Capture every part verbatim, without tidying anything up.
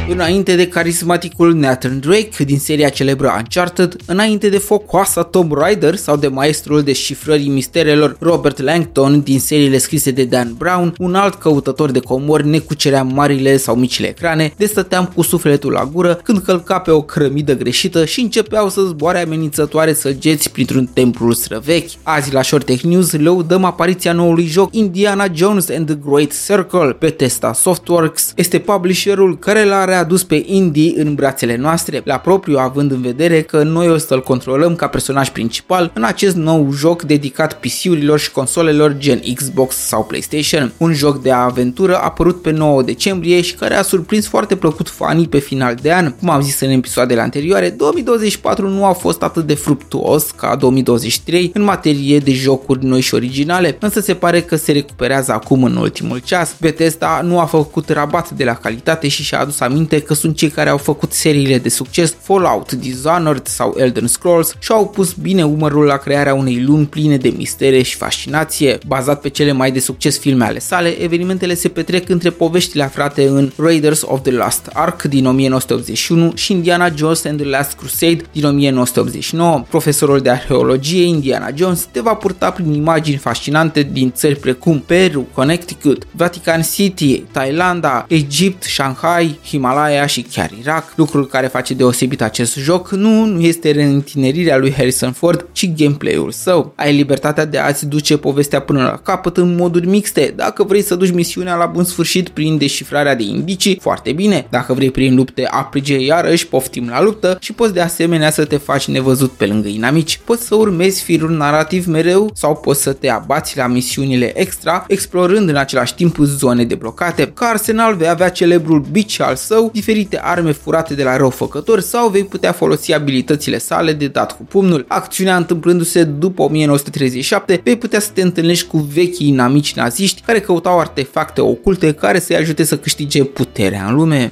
Înainte de carismaticul Nathan Drake din seria celebră Uncharted, înainte de focoasa Tomb Raider sau de maestrul descifrării misterelor Robert Langdon din seriile scrise de Dan Brown, un alt căutător de comori ne cucerea marile sau micile ecrane, de stăteam cu sufletul la gură când călca pe o cărămidă greșită și începeau să zboare amenințătoare săgeți printr-un templu străvechi. Azi la Short Tech News lăudăm apariția noului joc Indiana Jones and the Great Circle. Bethesda Softworks este publisherul care l-a readus pe Indy în brațele noastre, la propriu având în vedere că noi o să-l controlăm ca personaj principal în acest nou joc dedicat P C-urilor și consolelor gen Xbox sau PlayStation. Un joc de aventură apărut pe nouă decembrie și care a surprins foarte plăcut fanii pe final de an. Cum am zis în episoadele anterioare, două mii douăzeci și patru nu a fost atât de fructuos ca două mii douăzeci și trei în materie de jocuri noi și originale, însă se pare că se recuperează acum în ultimul ceas. Bethesda nu a făcut rabat de la calitate și și-a adus aminte că sunt cei care au făcut seriile de succes Fallout, Dishonored sau Elder Scrolls și au pus bine umărul la crearea unei lumi pline de mistere și fascinație. Bazat pe cele mai de succes filme ale sale, evenimentele se petrec între poveștile aflate în Raiders of the Lost Ark din o mie nouă sute optzeci și unu și Indiana Jones and the Last Crusade din o mie nouă sute optzeci și nouă. Profesorul de arheologie Indiana Jones te va purta prin imagini fascinante din țări precum Peru, Connecticut, Vatican City, Thailanda, Egipt, Shanghai, Himalaya și chiar Irak. Lucrul care face deosebit acest joc nu, nu este reîntinerirea lui Harrison Ford, ci gameplay-ul său. Ai libertatea de a-ți duce povestea până la capăt în moduri mixte. Dacă vrei să duci misiunea la bun sfârșit prin descifrarea de indicii, foarte bine. Dacă vrei prin lupte aprige, iarăși poftim la luptă și poți de asemenea să te faci nevăzut pe lângă inamici. Poți să urmezi firul narrativ mereu sau poți să te abați la misiunile extra, explorând în același timp zone deblocate. Ca arsenal vei avea celebrul bici al său, diferite arme furate de la răufăcători sau vei putea folosi abilitățile sale de dat cu pumnul. Acțiunea întâmplându-se după o mie nouă sute treizeci și șapte, vei putea să te întâlnești cu vechii inamici naziști care căutau artefacte oculte care să-i ajute să câștige puterea în lume.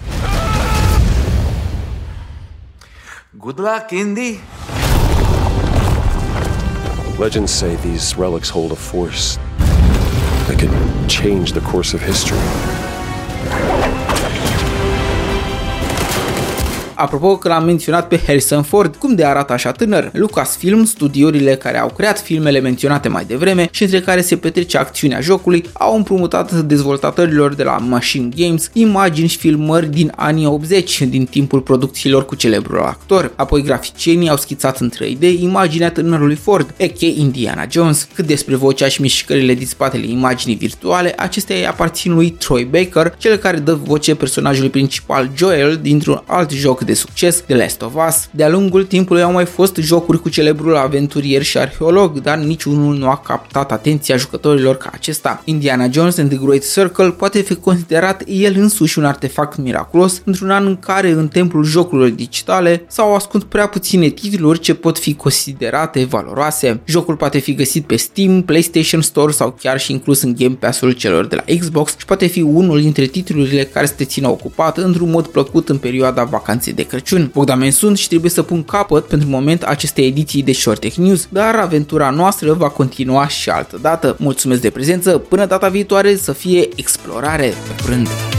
Good luck, Indy! Legends say these relics hold a force that could change the course of history. Apropo că l-am menționat pe Harrison Ford, cum de arată așa tânăr? Lucasfilm, studiourile care au creat filmele menționate mai devreme și între care se petrece acțiunea jocului, au împrumutat dezvoltatorilor de la Machine Games imagini și filmări din anii optzeci, din timpul producțiilor cu celebrul actor. Apoi graficienii au schițat în trei D imaginea tânărului Ford, a k a. Indiana Jones. Cât despre vocea și mișcările din spatele imaginii virtuale, acestea îi aparțin lui Troy Baker, cel care dă voce personajului principal Joel dintr-un alt joc de succes, The Last of Us. De-a lungul timpului au mai fost jocuri cu celebrul aventurier și arheolog, dar niciunul nu a captat atenția jucătorilor ca acesta. Indiana Jones and the Great Circle poate fi considerat el însuși un artefact miraculos într-un an în care în templul jocurilor digitale s-au ascuns prea puține titluri ce pot fi considerate valoroase. Jocul poate fi găsit pe Steam, PlayStation Store sau chiar și inclus în Game Pass-ul celor de la Xbox și poate fi unul dintre titlurile care să te țină ocupat într-un mod plăcut în perioada vacanței de Crăciun. Bogdan Men sunt și trebuie să pun capăt pentru moment acestei ediții de Short Tech News, dar aventura noastră va continua și altă dată. Mulțumesc de prezență, până data viitoare să fie explorare. Pe curând!